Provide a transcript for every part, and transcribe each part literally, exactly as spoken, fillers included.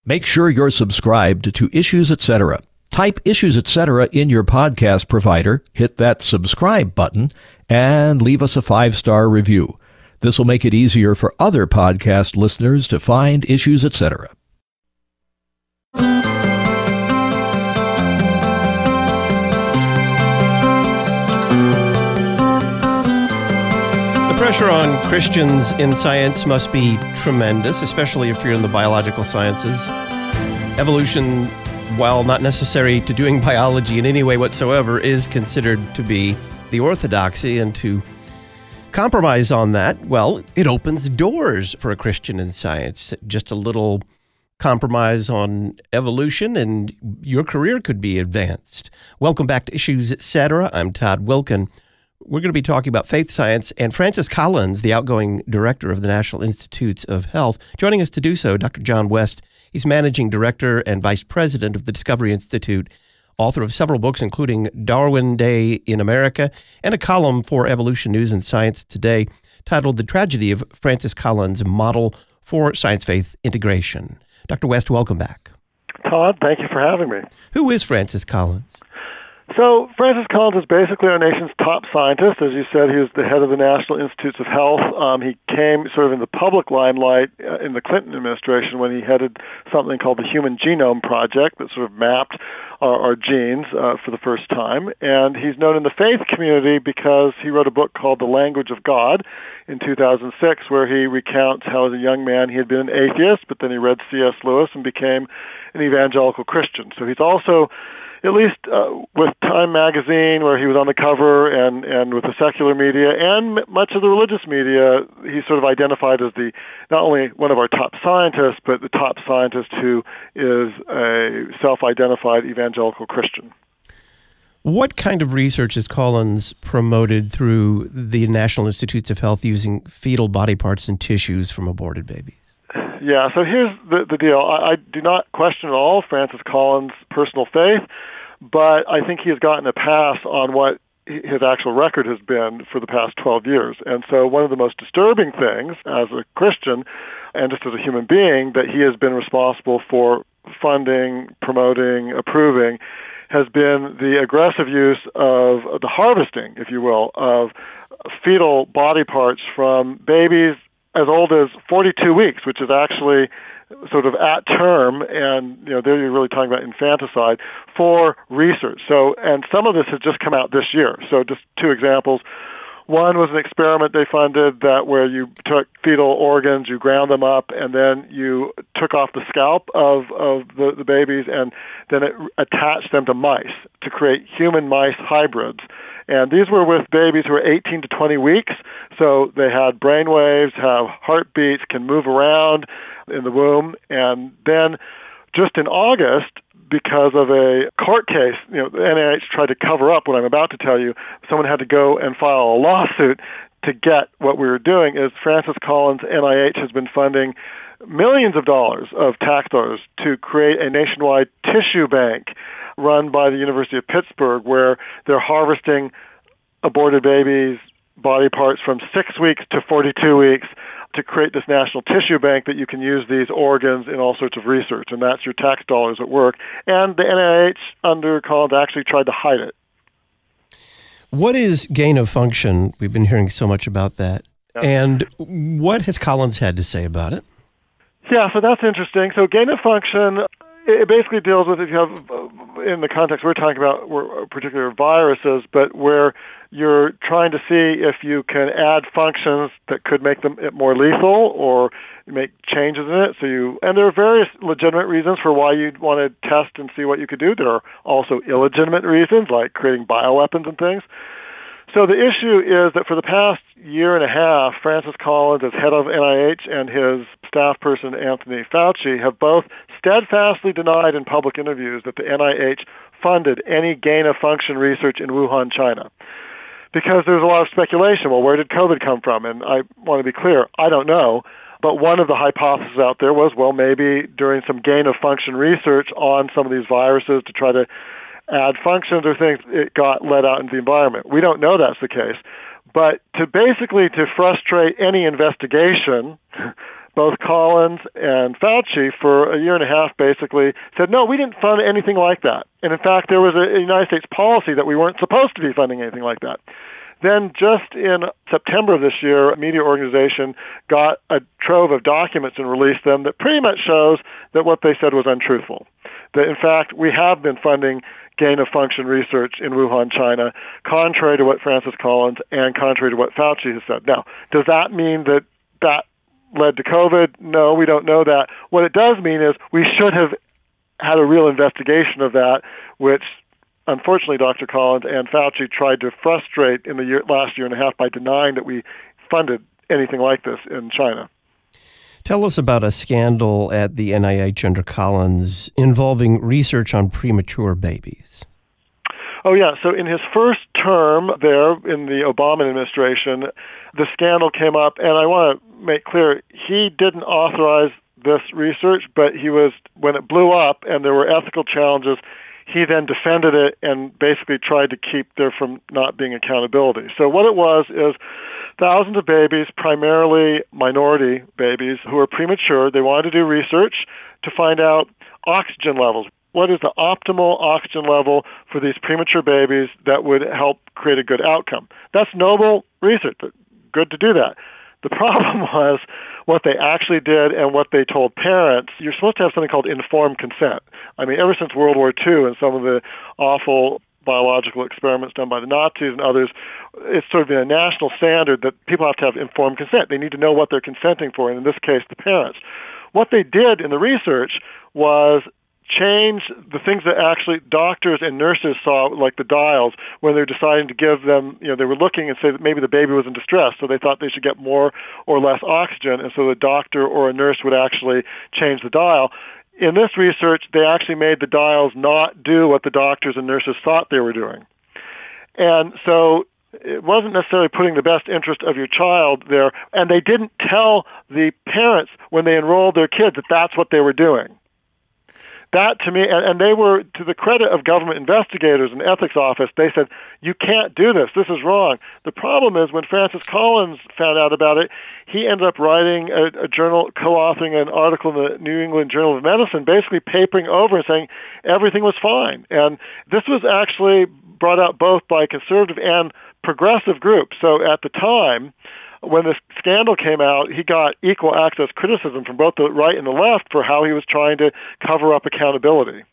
Make sure you're subscribed to Issues Etc. Type Issues Etc. in your podcast provider, hit that subscribe button, and leave us a five-star review. This will make it easier for other podcast listeners to find Issues Etc. The pressure on Christians in science must be tremendous, especially if you're in the biological sciences. Evolution, while not necessary to doing biology in any way whatsoever, is considered to be the orthodoxy, and to compromise on that, well, it opens doors for a Christian in science. Just a little compromise on evolution and your career could be advanced. Welcome back to Issues Etc. I'm Todd Wilken. We're going to be talking about faith science, and Francis Collins, the outgoing director of the National Institutes of Health, joining us to do so, Doctor John West. He's managing director and vice president of the Discovery Institute, author of several books, including Darwin Day in America, and a column for Evolution News and Science Today titled The Tragedy of Francis Collins, Model for Science-Faith Integration. Doctor West, welcome back. Todd, thank you for having me. Who is Francis Collins? So Francis Collins is basically our nation's top scientist. As you said, he was the head of the National Institutes of Health. Um, he came sort of in the public limelight uh, in the Clinton administration when he headed something called the Human Genome Project that sort of mapped our, our genes uh, for the first time. And he's known in the faith community because he wrote a book called The Language of God in two thousand six, where he recounts how as a young man he had been an atheist, but then he read C S Lewis and became an evangelical Christian. So he's also, at least uh, with Time magazine, where he was on the cover, and, and with the secular media, and m- much of the religious media, he's sort of identified as the not only one of our top scientists, but the top scientist who is a self-identified evangelical Christian. What kind of research has Collins promoted through the National Institutes of Health using fetal body parts and tissues from aborted babies? Yeah, so here's the, the deal. I, I do not question at all Francis Collins' personal faith, but I think he has gotten a pass on what his actual record has been for the past twelve years. And so one of the most disturbing things as a Christian and just as a human being that he has been responsible for funding, promoting, approving has been the aggressive use of the harvesting, if you will, of fetal body parts from babies as old as forty-two weeks, which is actually sort of at term, and you know there you're really talking about infanticide for research. So, and some of this has just come out this year. So, just two examples. One was an experiment they funded that where you took fetal organs, you ground them up, and then you took off the scalp of, of the, the babies, and then it attached them to mice to create human mice hybrids. And these were with babies who were eighteen to twenty weeks, so they had brain waves, have heartbeats, can move around in the womb. And then just in August, because of a court case, you know, the N I H tried to cover up what I'm about to tell you. Someone had to go and file a lawsuit to get what we were doing. Is Francis Collins' N I H has been funding millions of dollars of tax dollars to create a nationwide tissue bank run by the University of Pittsburgh, where they're harvesting aborted babies' body parts from six weeks to forty-two weeks to create this national tissue bank that you can use these organs in all sorts of research, and that's your tax dollars at work. And the N I H under Collins actually tried to hide it. What is gain of function? We've been hearing so much about that. Yeah. And what has Collins had to say about it? Yeah, so that's interesting. So gain of function, it basically deals with, if you have, in the context we're talking about, particular viruses, but where you're trying to see if you can add functions that could make them more lethal or make changes in it. So you, and there are various legitimate reasons for why you'd want to test and see what you could do. There are also illegitimate reasons, like creating bioweapons and things. So the issue is that for the past year and a half, Francis Collins, as head of N I H, and his staff person, Anthony Fauci, have both steadfastly denied in public interviews that the N I H funded any gain-of-function research in Wuhan, China. Because there's a lot of speculation. Well, where did COVID come from? And I want to be clear, I don't know. But one of the hypotheses out there was, well, maybe during some gain-of-function research on some of these viruses to try to add functions or things, it got let out into the environment. We don't know that's the case. But to basically to frustrate any investigation both Collins and Fauci for a year and a half basically said, no, we didn't fund anything like that. And in fact, there was a United States policy that we weren't supposed to be funding anything like that. Then just in September of this year, a media organization got a trove of documents and released them that pretty much shows that what they said was untruthful. That in fact, we have been funding gain-of-function research in Wuhan, China, contrary to what Francis Collins and contrary to what Fauci has said. Now, does that mean that that led to COVID? No, we don't know that. What it does mean is we should have had a real investigation of that, which unfortunately, Doctor Collins and Fauci tried to frustrate in the year, last year and a half by denying that we funded anything like this in China. Tell us about a scandal at the N I H under Collins involving research on premature babies. Oh, yeah. So in his first term there in the Obama administration, the scandal came up, and I want to make clear, he didn't authorize this research, but he was, when it blew up and there were ethical challenges, he then defended it and basically tried to keep there from not being accountability. So what it was is thousands of babies, primarily minority babies, who are premature. They wanted to do research to find out oxygen levels. What is the optimal oxygen level for these premature babies that would help create a good outcome? That's noble research. Good to do that. The problem was what they actually did and what they told parents. You're supposed to have something called informed consent. I mean, ever since World War Two and some of the awful biological experiments done by the Nazis and others, it's sort of been a national standard that people have to have informed consent. They need to know what they're consenting for, and in this case, the parents. What they did in the research was change the things that actually doctors and nurses saw, like the dials, when they're deciding to give them, you know, they were looking and say that maybe the baby was in distress, so they thought they should get more or less oxygen, and so the doctor or a nurse would actually change the dial. In this research, they actually made the dials not do what the doctors and nurses thought they were doing. And so it wasn't necessarily putting the best interest of your child there, and they didn't tell the parents when they enrolled their kids that that's what they were doing. That, to me, and, and they were, to the credit of government investigators and ethics office, they said, you can't do this. This is wrong. The problem is when Francis Collins found out about it, he ended up writing a, a journal, co-authoring an article in the New England Journal of Medicine, basically papering over and saying everything was fine. And this was actually brought out both by conservative and progressive groups. So at the time, when this scandal came out, he got equal access criticism from both the right and the left for how he was trying to cover up accountability.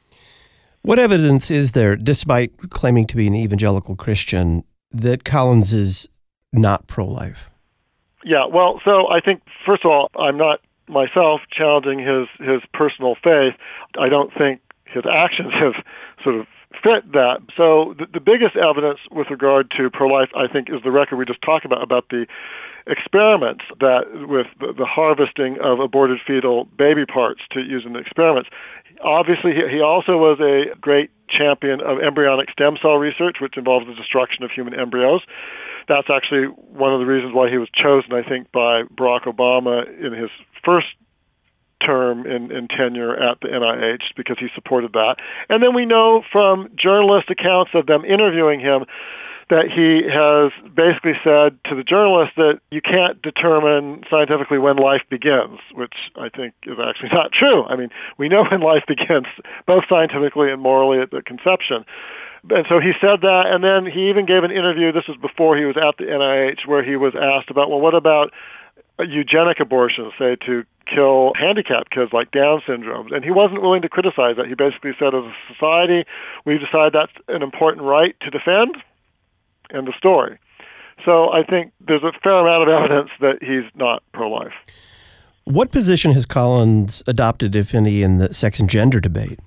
What evidence is there, despite claiming to be an evangelical Christian, that Collins is not pro-life? Yeah, well, so I think, first of all, I'm not myself challenging his, his personal faith. I don't think his actions have sort of fit that. So the, the biggest evidence with regard to pro-life, I think, is the record we just talked about, about the experiments that with the, the harvesting of aborted fetal baby parts to use in the experiments. Obviously, he, he also was a great champion of embryonic stem cell research, which involves the destruction of human embryos. That's actually one of the reasons why he was chosen, I think, by Barack Obama in his first term in, in tenure at the N I H, because he supported that. And then we know from journalist accounts of them interviewing him that he has basically said to the journalist that you can't determine scientifically when life begins, which I think is actually not true. I mean, we know when life begins, both scientifically and morally at the conception. And so he said that, and then he even gave an interview, this was before he was at the N I H, where he was asked about, well, what about eugenic abortions, say, to kill handicapped kids like Down syndrome? And he wasn't willing to criticize that. He basically said, as a society, we've decided that's an important right to defend, and the story. So I think there's a fair amount of evidence that he's not pro-life. What position has Collins adopted, if any, in the sex and gender debate?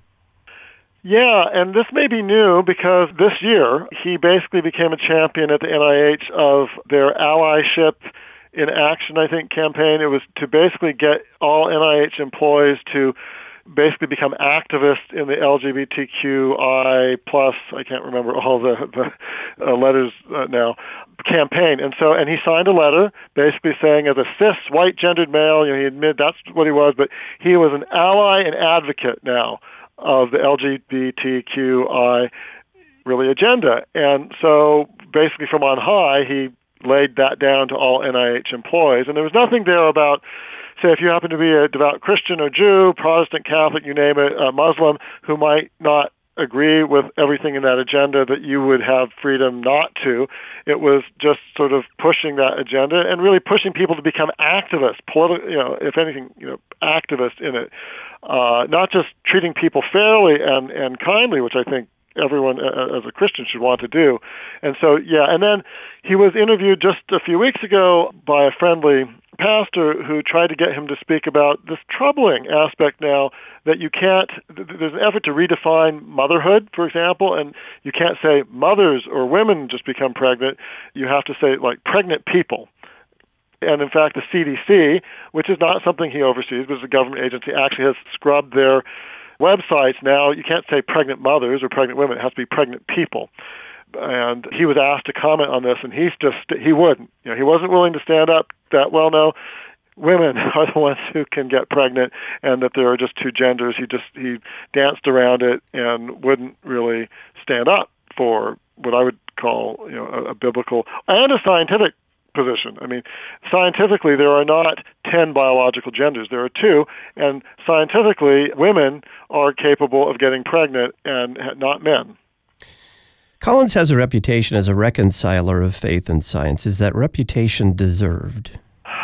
Yeah, and this may be new because this year he basically became a champion at the N I H of their allyship in action, I think, campaign. It was to basically get all N I H employees to basically become activists in the L G B T Q I plus, I can't remember all the, the uh, letters uh, now, campaign. And so, and he signed a letter basically saying, as a cis white gendered male, you know, he admitted that's what he was, but he was an ally and advocate now of the L G B T Q I really agenda. And so basically from on high, he laid that down to all N I H employees. And there was nothing there about say if you happen to be a devout Christian or Jew, Protestant, Catholic, you name it, a Muslim, who might not agree with everything in that agenda, that you would have freedom not to. It was just sort of pushing that agenda and really pushing people to become activists, politi- you know, if anything, you know, activists in it. Uh, not just treating people fairly and, and kindly, which I think everyone uh, as a Christian should want to do. And so, yeah, and then he was interviewed just a few weeks ago by a friendly pastor who tried to get him to speak about this troubling aspect now that you can't, there's an effort to redefine motherhood, for example, and you can't say mothers or women just become pregnant. You have to say, like, pregnant people. And in fact, the C D C, which is not something he oversees, but is a government agency, actually has scrubbed their websites now. You can't say pregnant mothers or pregnant women. It has to be pregnant people. And he was asked to comment on this, and he's just, he wouldn't. You know, he wasn't willing to stand up that, well, no, women are the ones who can get pregnant, and that there are just two genders. He just, he danced around it and wouldn't really stand up for what I would call, you know, a, a biblical and a scientific position. I mean, scientifically, there are not ten biological genders. There are two, and scientifically, women are capable of getting pregnant and not men. Collins has a reputation as a reconciler of faith and science. Is that reputation deserved?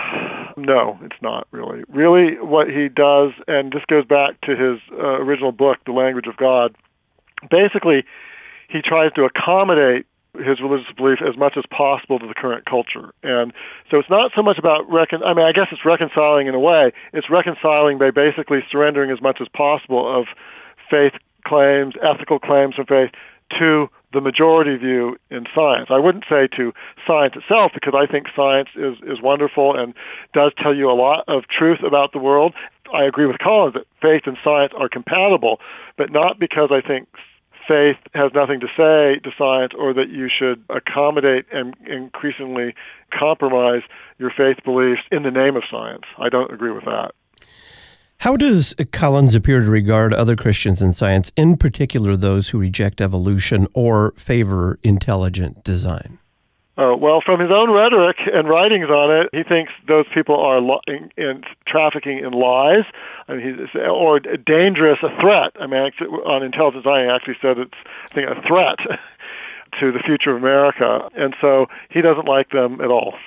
No, it's not really. Really, what he does, and this goes back to his uh, original book, The Language of God, basically, he tries to accommodate his religious belief as much as possible to the current culture. And so it's not so much about, recon- I mean, I guess it's reconciling in a way. It's reconciling by basically surrendering as much as possible of faith claims, ethical claims from faith, to the majority view in science. I wouldn't say to science itself, because I think science is, is wonderful and does tell you a lot of truth about the world. I agree with Collins that faith and science are compatible, but not because I think faith has nothing to say to science, or that you should accommodate and increasingly compromise your faith beliefs in the name of science. I don't agree with that. How does Collins appear to regard other Christians in science, in particular those who reject evolution or favor intelligent design? Uh, well, from his own rhetoric and writings on it, he thinks those people are li- in, in trafficking in lies, I mean, he's, or dangerous, a threat. I mean, on intelligent design, he actually said it's, I think, a threat to the future of America, and so he doesn't like them at all.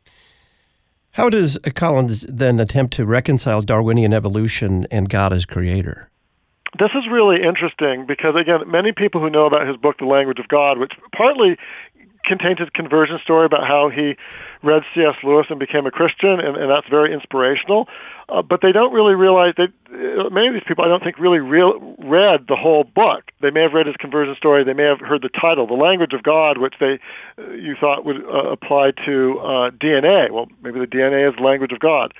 How does Collins then attempt to reconcile Darwinian evolution and God as creator? This is really interesting because, again, many people who know about his book, The Language of God, which partly contains his conversion story about how he read C S Lewis and became a Christian, and, and that's very inspirational. Uh, but they don't really realize, they, uh, many of these people I don't think really real, read the whole book. They may have read his conversion story, they may have heard the title, The Language of God, which they uh, you thought would uh, apply to uh, D N A. Well, maybe the D N A is the language of God.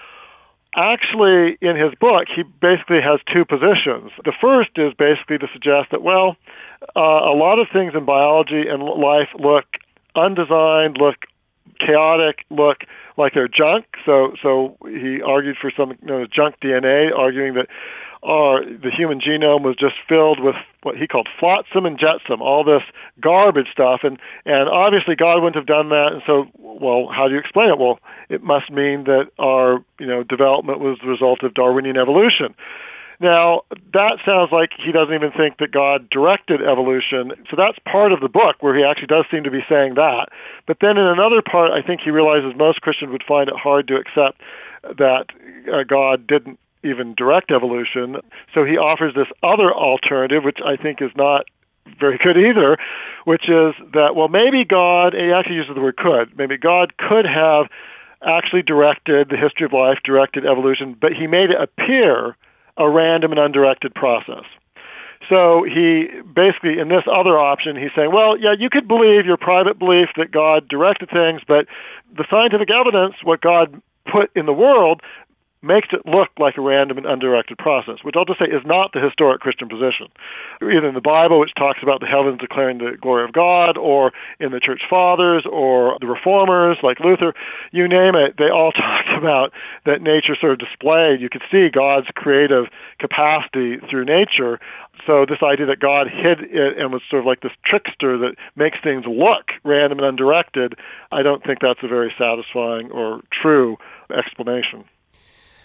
Actually, in his book, he basically has two positions. The first is basically to suggest that, well, uh, a lot of things in biology and life look undesigned, look chaotic, look like they're junk. So, so he argued for something known as junk D N A, arguing that our, the human genome was just filled with what he called flotsam and jetsam, all this garbage stuff. And, and obviously God wouldn't have done that. And so, well, how do you explain it? Well, it must mean that our, you know, development was the result of Darwinian evolution. Now, that sounds like he doesn't even think that God directed evolution. So that's part of the book where he actually does seem to be saying that. But then in another part, I think he realizes most Christians would find it hard to accept that uh, God didn't even direct evolution. So he offers this other alternative, which I think is not very good either, which is that, well, maybe God, he actually uses the word could, maybe God could have actually directed the history of life, directed evolution, but he made it appear a random and undirected process. So he basically, in this other option, he's saying, well, yeah, you could believe your private belief that God directed things, but the scientific evidence, what God put in the world, makes it look like a random and undirected process, which I'll just say is not the historic Christian position. Either in the Bible, which talks about the heavens declaring the glory of God, or in the Church Fathers, or the Reformers like Luther, you name it, they all talked about that nature sort of displayed. You could see God's creative capacity through nature. So this idea that God hid it and was sort of like this trickster that makes things look random and undirected, I don't think that's a very satisfying or true explanation.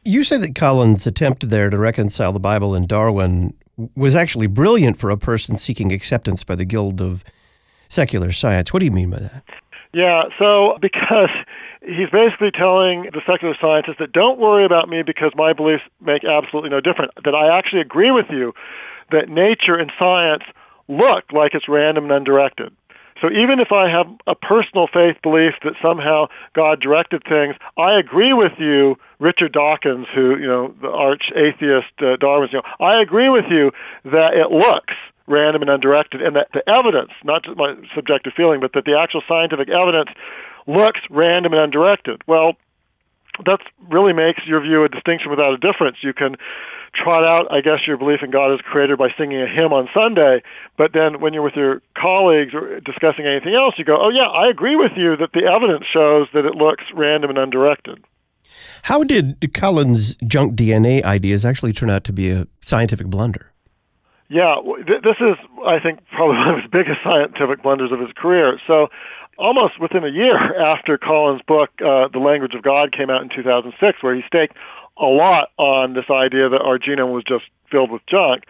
You say that Collins' attempt there to reconcile the Bible and Darwin was actually brilliant for a person seeking acceptance by the Guild of Secular Science. What do you mean by that? Yeah, so because he's basically telling the secular scientists that don't worry about me because my beliefs make absolutely no difference, that I actually agree with you that nature and science look like it's random and undirected. So even if I have a personal faith belief that somehow God directed things, I agree with you, Richard Dawkins, who, you know, the arch atheist uh, Darwinist, you know, I agree with you that it looks random and undirected, and that the evidence, not just my subjective feeling, but that the actual scientific evidence looks random and undirected. Well, that really makes your view a distinction without a difference. You can trot out, I guess, your belief in God as creator by singing a hymn on Sunday, but then when you're with your colleagues or discussing anything else, you go, oh yeah, I agree with you that the evidence shows that it looks random and undirected. How did Collins' junk D N A ideas actually turn out to be a scientific blunder? Yeah, th- this is, I think, probably one of his biggest scientific blunders of his career. So almost within a year after Collins' book, uh, The Language of God, came out in two thousand six, where he staked a lot on this idea that our genome was just filled with junk,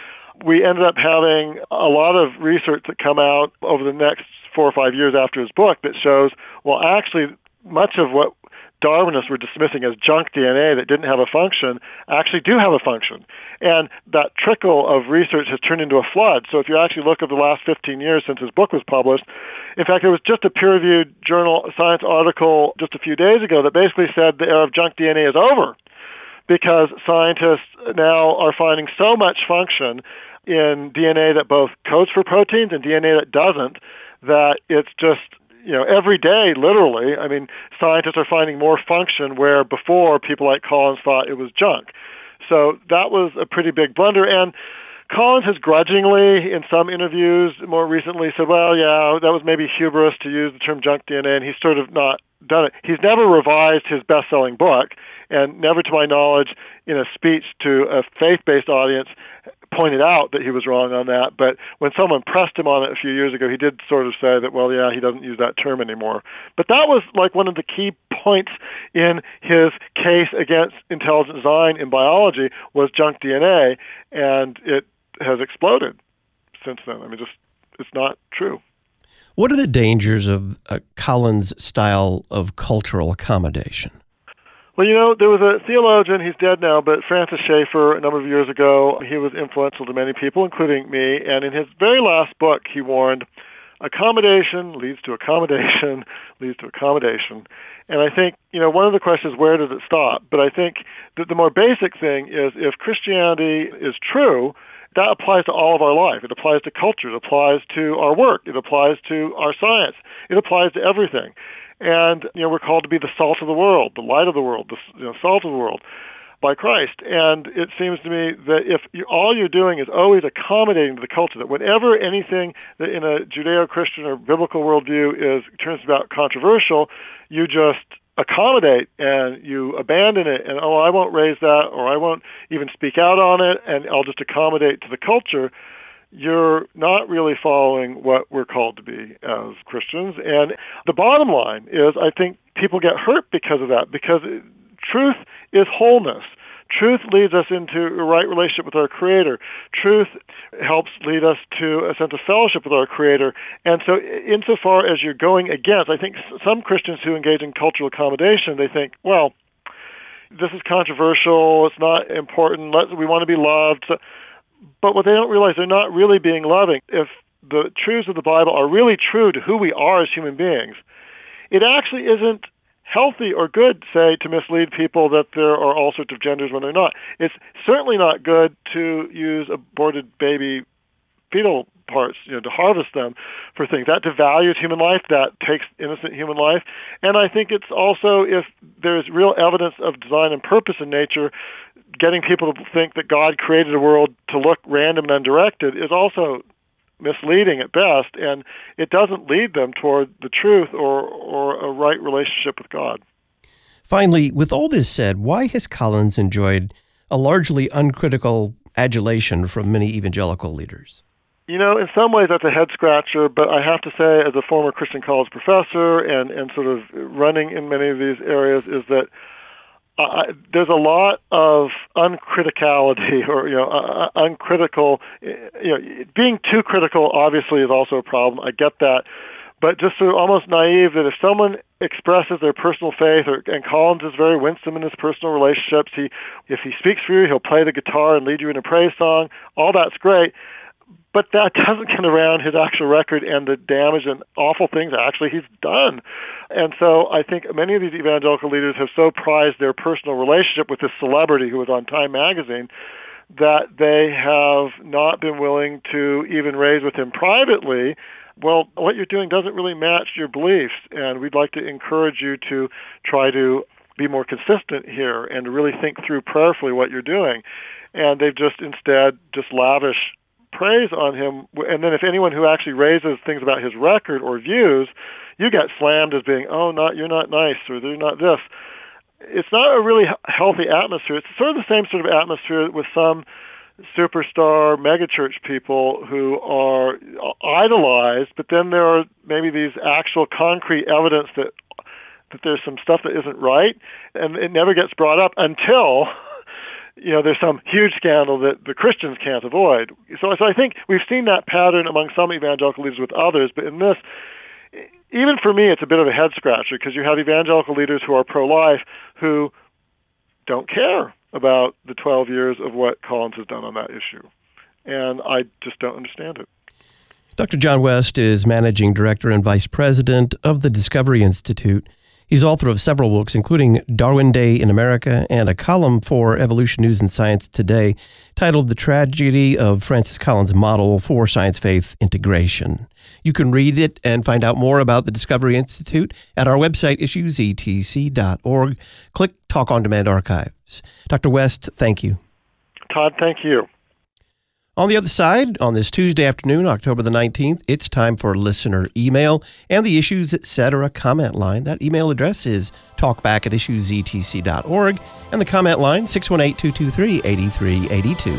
we ended up having a lot of research that come out over the next four or five years after his book that shows, well, actually, much of what Darwinists were dismissing as junk D N A that didn't have a function actually do have a function. And that trickle of research has turned into a flood. So if you actually look at the last fifteen years since his book was published, in fact, there was just a peer-reviewed journal science article just a few days ago that basically said the era of junk D N A is over because scientists now are finding so much function in D N A that both codes for proteins and D N A that doesn't, that it's just, you know, every day, literally, I mean, scientists are finding more function where before people like Collins thought it was junk. So that was a pretty big blunder. And Collins has grudgingly, in some interviews more recently, said, well, yeah, that was maybe hubris to use the term junk D N A, and he's sort of not done it. He's never revised his best-selling book, and never, to my knowledge, in a speech to a faith-based audience, pointed out that he was wrong on that. But when someone pressed him on it a few years ago, he did sort of say that, well, yeah, he doesn't use that term anymore. But that was like one of the key points in his case against intelligent design in biology was junk D N A, and it has exploded since then. I mean, just it's not true. What are the dangers of a Collins style of cultural accommodation? Well, you know, there was a theologian, he's dead now, but Francis Schaeffer, a number of years ago, he was influential to many people, including me, and in his very last book, he warned, accommodation leads to accommodation, leads to accommodation. And I think, you know, one of the questions is, where does it stop? But I think that the more basic thing is, if Christianity is true, that applies to all of our life. It applies to culture. It applies to our work. It applies to our science. It applies to everything. And, you know, we're called to be the salt of the world, the light of the world, the you know, salt of the world by Christ. And it seems to me that if you, all you're doing is always accommodating to the culture, that whenever anything that in a Judeo-Christian or biblical worldview is turns out controversial, you just accommodate and you abandon it and, oh, I won't raise that, or I won't even speak out on it, and I'll just accommodate to the culture. You're not really following what we're called to be as Christians. And the bottom line is, I think people get hurt because of that, because truth is wholeness. Truth leads us into a right relationship with our Creator. Truth helps lead us to a sense of fellowship with our Creator. And so insofar as you're going against, I think some Christians who engage in cultural accommodation, they think, well, this is controversial, it's not important, Let, we want to be loved. So, but what they don't realize, they're not really being loving. If the truths of the Bible are really true to who we are as human beings, it actually isn't healthy or good, say, to mislead people that there are all sorts of genders when they're not. It's certainly not good to use aborted baby fetal parts, you know, to harvest them for things. That devalues human life. That takes innocent human life. And I think it's also, if there's real evidence of design and purpose in nature, getting people to think that God created a world to look random and undirected is also misleading at best, and it doesn't lead them toward the truth or, or a right relationship with God. Finally, with all this said, why has Collins enjoyed a largely uncritical adulation from many evangelical leaders? You know, in some ways that's a head-scratcher, but I have to say, as a former Christian college professor and, and sort of running in many of these areas, is that uh, there's a lot of uncriticality, or you know, uh, uncritical. You know, being too critical obviously is also a problem. I get that, but just sort of almost naive that if someone expresses their personal faith, or, and Collins is very winsome in his personal relationships. He, if he speaks for you, he'll play the guitar and lead you in a praise song. All that's great. But that doesn't get around his actual record and the damage and awful things actually he's done. And so I think many of these evangelical leaders have so prized their personal relationship with this celebrity who was on Time magazine that they have not been willing to even raise with him privately, well, what you're doing doesn't really match your beliefs, and we'd like to encourage you to try to be more consistent here and to really think through prayerfully what you're doing. And they've just instead just lavish praise on him, and then if anyone who actually raises things about his record or views, you get slammed as being, oh, not you're not nice, or they're not this. It's not a really healthy atmosphere. It's sort of the same sort of atmosphere with some superstar megachurch people who are idolized, but then there are maybe these actual concrete evidence that that there's some stuff that isn't right, and it never gets brought up until you know, there's some huge scandal that the Christians can't avoid. So, so I think we've seen that pattern among some evangelical leaders with others, but in this, even for me, it's a bit of a head-scratcher because you have evangelical leaders who are pro-life who don't care about the twelve years of what Collins has done on that issue. And I just don't understand it. Doctor John West is Managing Director and Vice President of the Discovery Institute. He's author of several books, including Darwin Day in America and a column for Evolution News and Science Today titled The Tragedy of Francis Collins' Model for Science-Faith Integration. You can read it and find out more about the Discovery Institute at our website, issues e t c dot org. Click Talk on Demand Archives. Doctor West, thank you. Todd, thank you. On the other side, on this Tuesday afternoon, October the nineteenth, it's time for listener email and the Issues Etc. comment line. That email address is talkback at issues e t c dot org, and the comment line, six one eight, two two three, eight three eight two.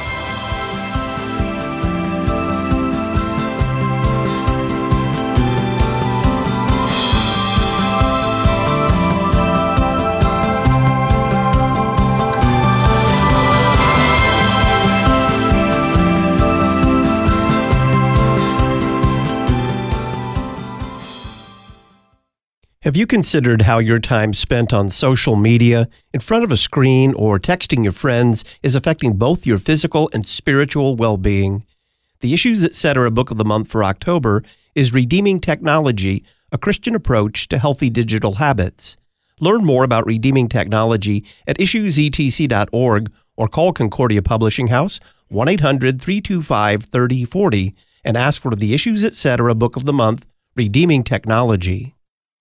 Have you considered how your time spent on social media, in front of a screen, or texting your friends is affecting both your physical and spiritual well-being? The Issues Etc. Book of the Month for October is Redeeming Technology, a Christian Approach to Healthy Digital Habits. Learn more about redeeming technology at issues e t c dot org or call Concordia Publishing House one eight hundred, three two five, three oh four oh and ask for the Issues Etc. Book of the Month, Redeeming Technology.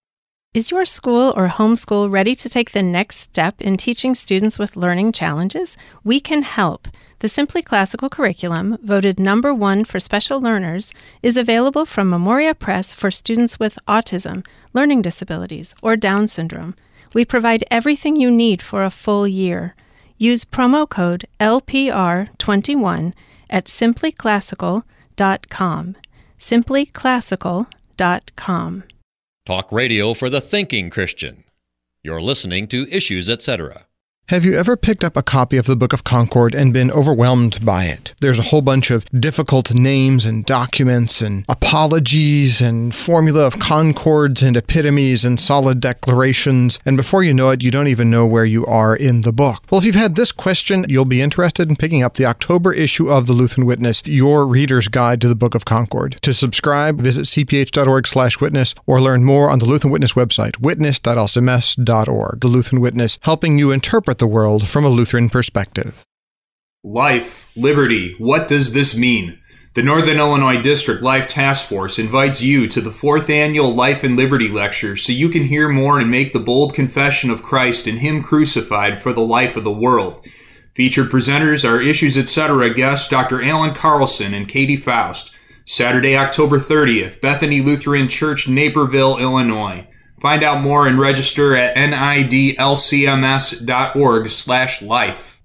Is your school or homeschool ready to take the next step in teaching students with learning challenges? We can help. The Simply Classical curriculum, voted number one for special learners, is available from Memoria Press for students with autism, learning disabilities, or Down syndrome. We provide everything you need for a full year. Use promo code L P R twenty-one at simply classical dot com. simply classical dot com. Talk radio for the thinking Christian. You're listening to Issues Etc. Have you ever picked up a copy of the Book of Concord and been overwhelmed by it? There's a whole bunch of difficult names and documents and apologies and formula of concords and epitomes and solid declarations, and before you know it, you don't even know where you are in the book. Well, if you've had this question, you'll be interested in picking up the October issue of the Lutheran Witness, your reader's guide to the Book of Concord. To subscribe, visit c p h dot org slash witness or learn more on the Lutheran Witness website, witness dot l c m s dot org. The Lutheran Witness, helping you interpret the world from a Lutheran perspective. Life, liberty, what does this mean? The Northern Illinois District Life Task Force invites you to the fourth annual Life and Liberty Lecture so you can hear more and make the bold confession of Christ and Him crucified for the life of the world. Featured presenters are Issues Etc. guests Doctor Alan Carlson and Katie Faust. Saturday, October thirtieth, Bethany Lutheran Church, Naperville, Illinois. Find out more and register at nidlcms dot org slash life.